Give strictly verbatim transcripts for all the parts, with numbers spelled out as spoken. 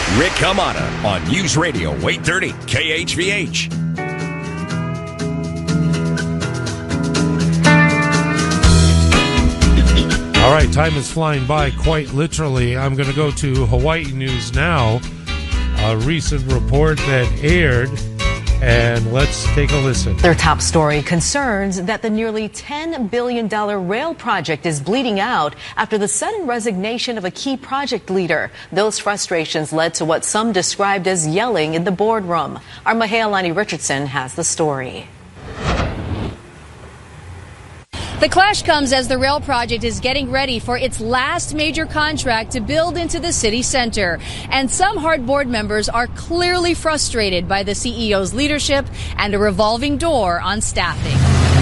Rick Hamada on News Radio eight thirty K H V H. All right, time is flying by quite literally. I'm going to go to Hawaii News now. A recent report that aired, and let's take a listen. Their top story concerns that the nearly ten billion dollars rail project is bleeding out after the sudden resignation of a key project leader. Those frustrations led to what some described as yelling in the boardroom. Our Mahealani Richardson has the story. The clash comes as the rail project is getting ready for its last major contract to build into the city center. And some HART board members are clearly frustrated by the C E O's leadership and a revolving door on staffing.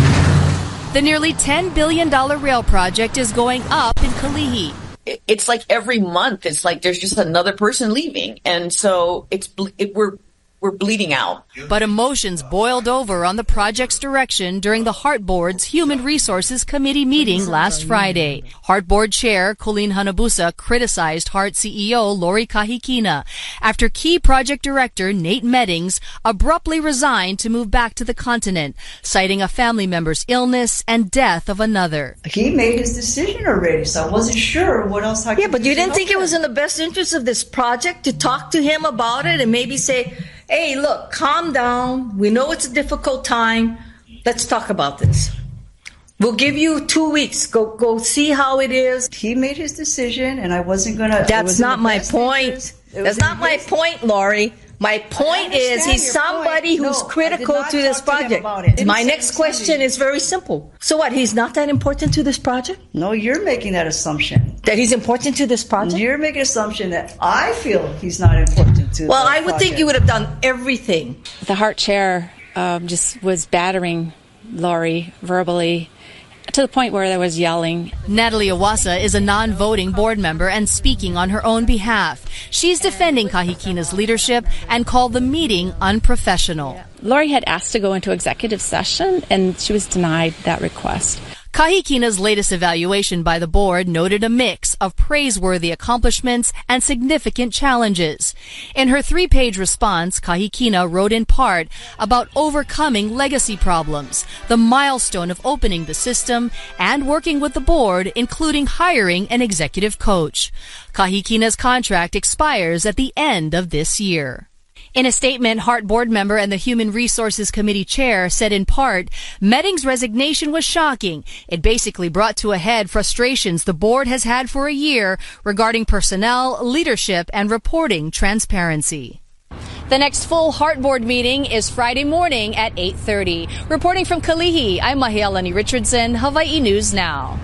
The nearly ten billion dollars rail project is going up in Kalihi. It's like every month, it's like there's just another person leaving. And so it's it, we're We're bleeding out. But emotions boiled over on the project's direction during the HART Board's Human Resources Committee meeting last Friday. HART Board Chair Colleen Hanabusa criticized HART C E O Lori Kahikina after key project director Nate Meddings abruptly resigned to move back to the continent, citing a family member's illness and death of another. He made his decision already, so I wasn't sure what else I could do. Yeah, but you didn't think it was in the best interest of this project to talk to him about it and maybe say, hey, look, calm down. We know it's a difficult time. Let's talk about this. We'll give you two weeks. Go go see how it is. He made his decision, and I wasn't going to... That's not my point. That's not my point, Lori. My point is he's somebody who's critical to this project. My next question is very simple. So what, he's not that important to this project? No, you're making that assumption. That he's important to this project? You're making an assumption that I feel he's not important to Well, the I would project. think you would have done everything. The HART chair um, just was battering Lori verbally, to the point where there was yelling. Natalie Awasa is a non-voting board member and speaking on her own behalf. She's defending Kahikina's leadership and called the meeting unprofessional. Lori had asked to go into executive session, and she was denied that request. Kahikina's latest evaluation by the board noted a mix of praiseworthy accomplishments and significant challenges. In her three-page response, Kahikina wrote in part about overcoming legacy problems, the milestone of opening the system, and working with the board, including hiring an executive coach. Kahikina's contract expires at the end of this year. In a statement, HART board member and the Human Resources Committee chair said in part, Meddings' resignation was shocking. It basically brought to a head frustrations the board has had for a year regarding personnel, leadership, and reporting transparency. The next full HART board meeting is Friday morning at eight thirty. Reporting from Kalihi, I'm Mahealani Richardson, Hawaii News Now.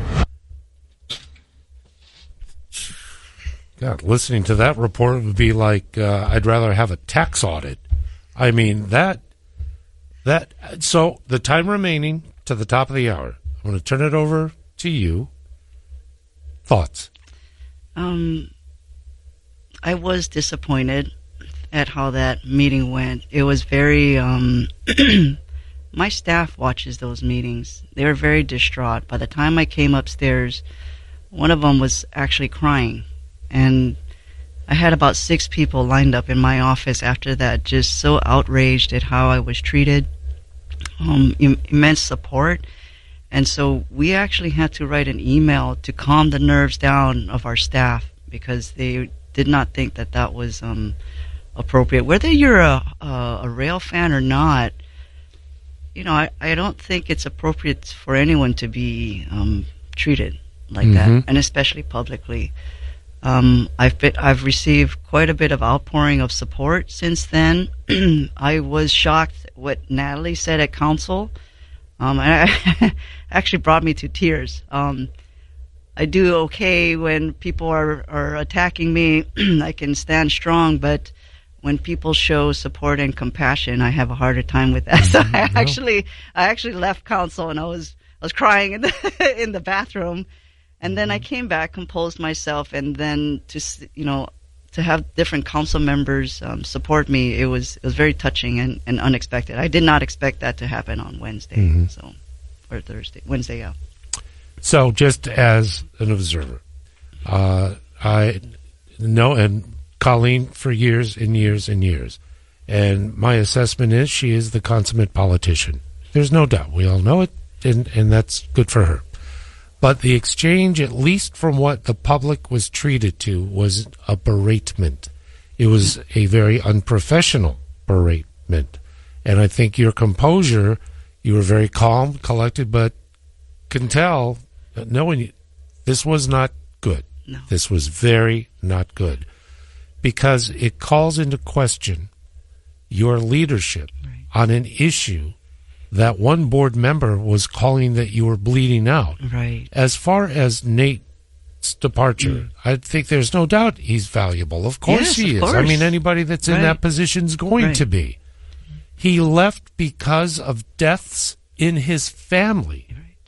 God, listening to that report would be like uh, I'd rather have a tax audit. I mean, that, that, so the time remaining to the top of the hour, I'm going to turn it over to you. Thoughts? Um, I was disappointed at how that meeting went. It was very, um, my staff watches those meetings. They were very distraught. By the time I came upstairs, one of them was actually crying. And I had about six people lined up in my office after that, just so outraged at how I was treated, um, im- immense support. And so we actually had to write an email to calm the nerves down of our staff because they did not think that that was um, appropriate. Whether you're a, a, a rail fan or not, you know, I, I don't think it's appropriate for anyone to be um, treated like mm-hmm. that, and especially publicly. Um, I've been, I've received quite a bit of outpouring of support since then. I was shocked what Natalie said at council. Um, and I actually brought me to tears. Um, I do okay when people are, are attacking me. I can stand strong, but when people show support and compassion, I have a harder time with that. So I actually, I actually left council and I was, I was crying in the in the bathroom. And then I came back, composed myself, and then to you know to have different council members um, support me, it was it was very touching and, and unexpected. I did not expect that to happen on Wednesday, mm-hmm. so or Thursday, Wednesday, yeah. So just as an observer, uh, I know, and Colleen for years and years and years. And my assessment is she is the consummate politician. There's no doubt. We all know it, and, and that's good for her. But the exchange, at least from what the public was treated to, was a beratement. It was a very unprofessional beratement. And I think your composure, you were very calm, collected, but can tell, knowing you, this was not good. No. This was very not good. Because it calls into question your leadership right. on an issue that one board member was calling that you were bleeding out. Right. As far as Nate's departure, mm. I think there's no doubt he's valuable. Of course yes, he of is. Course. I mean, anybody that's right. in that position is going right. to be. He left because of deaths in his family. Right.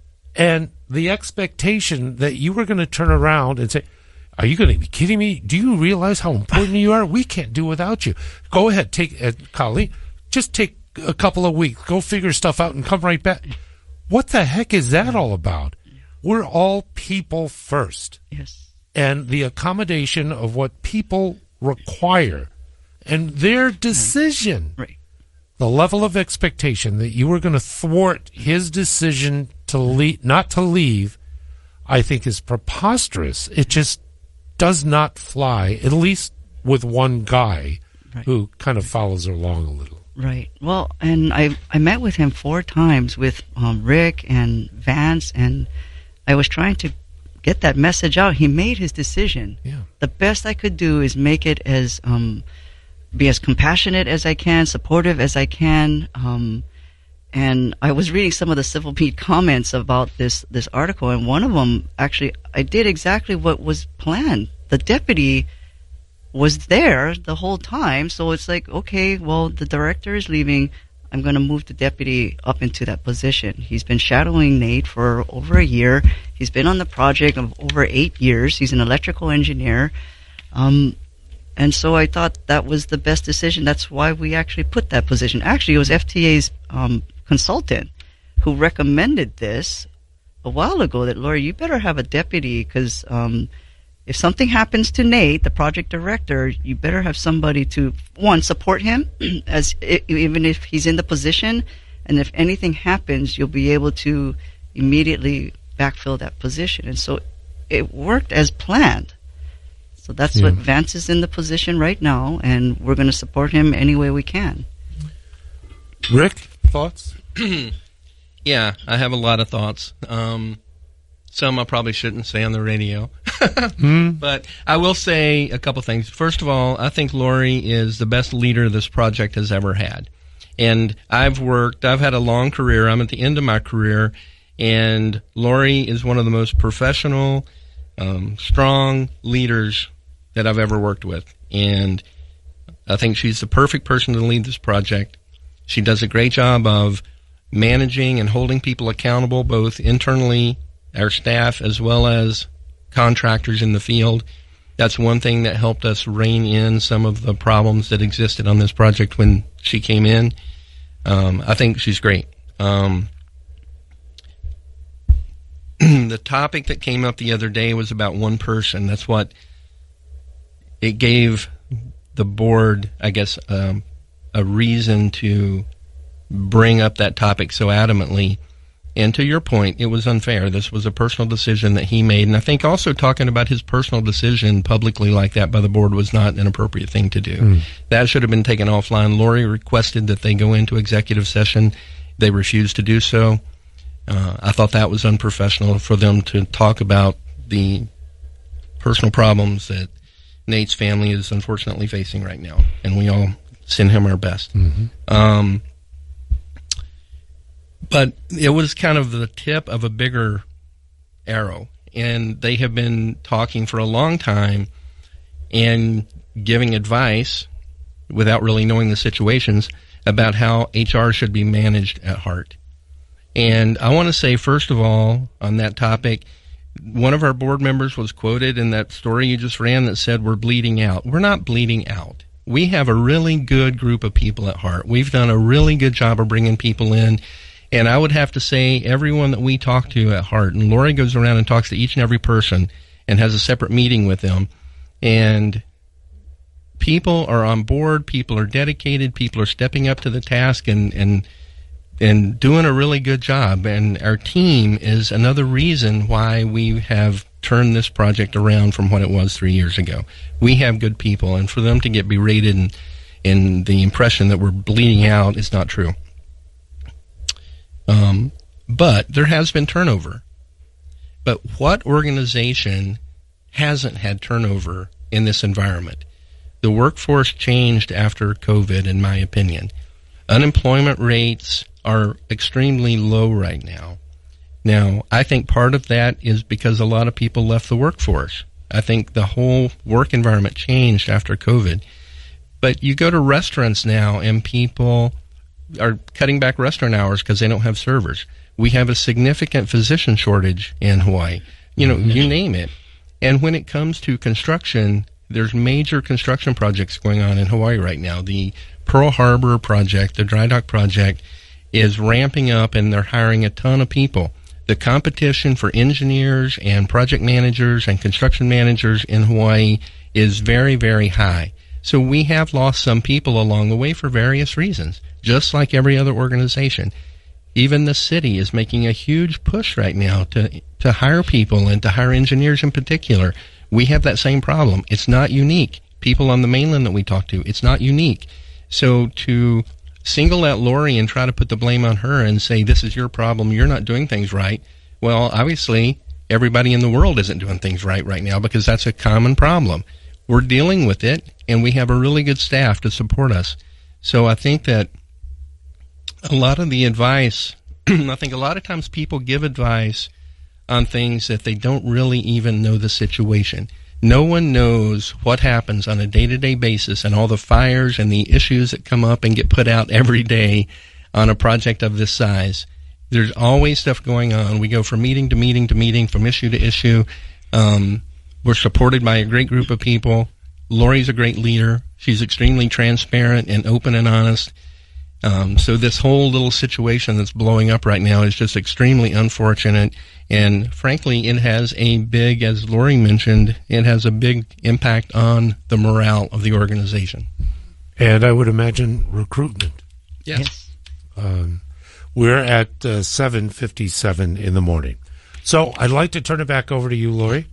And the expectation that you were going to turn around and say, are you going to be kidding me? Do you realize how important you are? We can't do without you. Go ahead, take uh, Colleen. Just take a couple of weeks. Go figure stuff out and come right back. What the heck is that all about? We're all people first. Yes. And the accommodation of what people require and their decision. Right. The level of expectation that you were going to thwart his decision to leave, not to leave, I think is preposterous. It just does not fly, at least with one guy right. who kind of follows along a little. Right. Well, and I I met with him four times with um, Rick and Vance, and I was trying to get that message out. He made his decision. Yeah. The best I could do is make it as um, be as compassionate as I can, supportive as I can. Um, and I was reading some of the Civil Beat comments about this this article, and one of them actually, I did exactly what was planned. The deputy was there the whole time, so it's like, okay, well, the director is leaving. I'm going to move the deputy up into that position. He's been shadowing Nate for over a year. He's been on the project of over eight years. He's an electrical engineer. Um, and so I thought that was the best decision. That's why we actually put that position. Actually, it was F T A's um, consultant who recommended this a while ago, that, Lori, you better have a deputy, because um, if something happens to Nate, the project director, you better have somebody to, one, support him, as even if he's in the position, and if anything happens, you'll be able to immediately backfill that position. And so it worked as planned. So that's yeah. what Vance is in the position right now, and we're going to support him any way we can. Rick, thoughts? Yeah, I have a lot of thoughts. Um, some I probably shouldn't say on the radio. mm. But I will say a couple things. First of all, I think Lori is the best leader this project has ever had. And I've worked, I've had a long career. I'm at the end of my career. And Lori is one of the most professional, um, strong leaders that I've ever worked with. And I think she's the perfect person to lead this project. She does a great job of managing and holding people accountable, both internally, our staff, as well as contractors in the field. That's one thing that helped us rein in some of the problems that existed on this project when she came in. Um, I think she's great. Um, the topic that came up the other day was about one person. That's what it gave the board, I guess, um, a reason to bring up that topic so adamantly. And to your point, it was unfair. This was a personal decision that he made. And I think also talking about his personal decision publicly like that by the board was not an appropriate thing to do. Mm. That should have been taken offline. Lori requested that they go into executive session. They refused to do so. Uh, I thought that was unprofessional for them to talk about the personal problems that Nate's family is unfortunately facing right now. And we all send him our best. Mm-hmm. Um, But it was kind of the tip of a bigger arrow. And they have been talking for a long time and giving advice without really knowing the situations about how H R should be managed at Hart. And I want to say, first of all, on that topic, one of our board members was quoted in that story you just ran that said, we're bleeding out. We're not bleeding out. We have a really good group of people at Hart. We've done a really good job of bringing people in. And I would have to say everyone that we talk to at Hart, and Lori goes around and talks to each and every person and has a separate meeting with them. And people are on board, people are dedicated, people are stepping up to the task and, and, and doing a really good job. And our team is another reason why we have turned this project around from what it was three years ago. We have good people, and for them to get berated and, and the impression that we're bleeding out is not true. Um, but there has been turnover. But what organization hasn't had turnover in this environment? The workforce changed after COVID, in my opinion. Unemployment rates are extremely low right now. Now, I think part of that is because a lot of people left the workforce. I think the whole work environment changed after COVID. But you go to restaurants now and people are cutting back restaurant hours because they don't have servers. We have a significant physician shortage in Hawaii. You know, you name it. And when it comes to construction, there's major construction projects going on in Hawaii right now. The Pearl Harbor project, the dry dock project, is ramping up, and they're hiring a ton of people. The competition for engineers and project managers and construction managers in Hawaii is very, very high. So we have lost some people along the way for various reasons, just like every other organization. Even the city is making a huge push right now to to hire people and to hire engineers in particular. We have that same problem. It's not unique. People on the mainland that we talk to, it's not unique. So to single out Lori and try to put the blame on her and say, this is your problem, you're not doing things right, well, obviously, everybody in the world isn't doing things right right now because that's a common problem. We're dealing with it, and we have a really good staff to support us. So I think that a lot of the advice, I think a lot of times people give advice on things that they don't really even know the situation. No one knows what happens on a day-to-day basis and all the fires and the issues that come up and get put out every day on a project of this size. There's always stuff going on. We go from meeting to meeting to meeting, from issue to issue. Um, we're supported by a great group of people. Lori's a great leader. She's extremely transparent and open and honest. Um, so this whole little situation that's blowing up right now is just extremely unfortunate. And frankly, it has a big, as Lori mentioned, it has a big impact on the morale of the organization. And I would imagine recruitment. Yes. yes. Um, we're at uh, seven fifty-seven in the morning. So I'd like to turn it back over to you, Lori.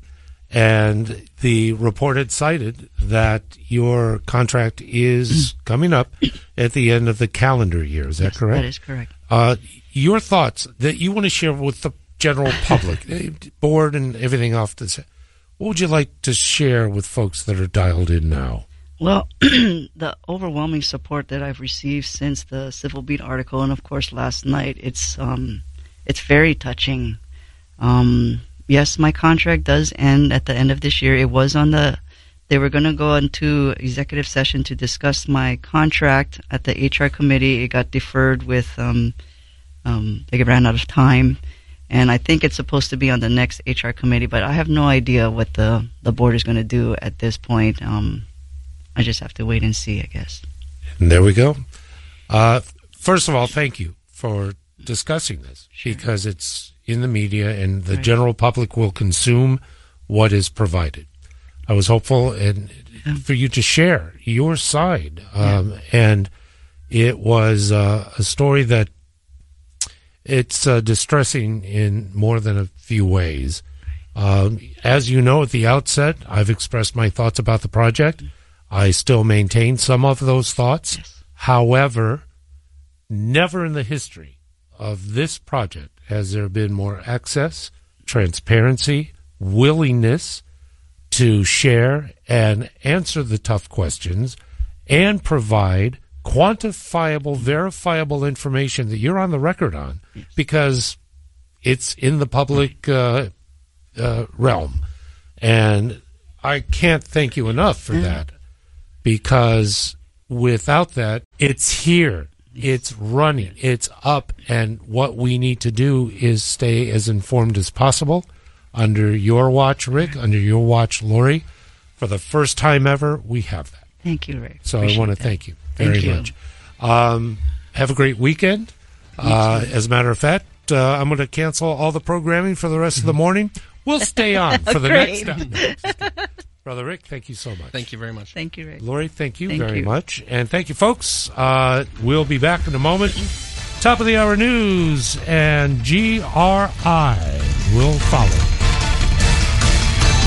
And the report had cited that your contract is coming up at the end of the calendar year. Is that yes, correct? That is correct. Uh, your thoughts that you want to share with the general public, board and everything off the set. What would you like to share with folks that are dialed in now? Well, the overwhelming support that I've received since the Civil Beat article, and of course last night, it's um, it's very touching. Um, yes, my contract does end at the end of this year. It was on the, they were going to go into executive session to discuss my contract at the H R committee. It got deferred with, um, um, they ran out of time. And I think it's supposed to be on the next H R committee, but I have no idea what the, the board is going to do at this point. Um, I just have to wait and see, I guess. And there we go. Uh, first of all, thank you for discussing this, sure. because it's in the media and the right. general public will consume what is provided. I was hopeful and yeah. for you to share your side. Um, yeah. And it was uh, a story that it's uh, distressing in more than a few ways. Um, as you know, at the outset, I've expressed my thoughts about the project. I still maintain some of those thoughts. Yes. However, never in the history of this project has there been more access, transparency, willingness to share and answer the tough questions and provide quantifiable, verifiable information that you're on the record on, yes. because it's in the public uh, uh, realm. And I can't thank you enough for that, because without that, it's here, it's running, it's up, and what we need to do is stay as informed as possible. Under your watch, Rick, under your watch, Lori, for the first time ever, we have that. Thank you, Rick. So Appreciate I want to that. thank you very thank you. much. Um, have a great weekend. Uh, as a matter of fact, uh, I'm going to cancel all the programming for the rest of the morning. We'll stay on for the next hour. Brother Rick, thank you so much. Thank you very much. Thank you, Rick. Lori, thank you Thank very you. much. And thank you, folks. Uh, we'll be back in a moment. Top of the hour news and G R I will follow.